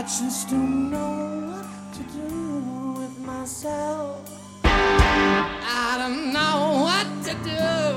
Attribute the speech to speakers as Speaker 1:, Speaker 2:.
Speaker 1: just don't know what to do with myself. I don't know what to do.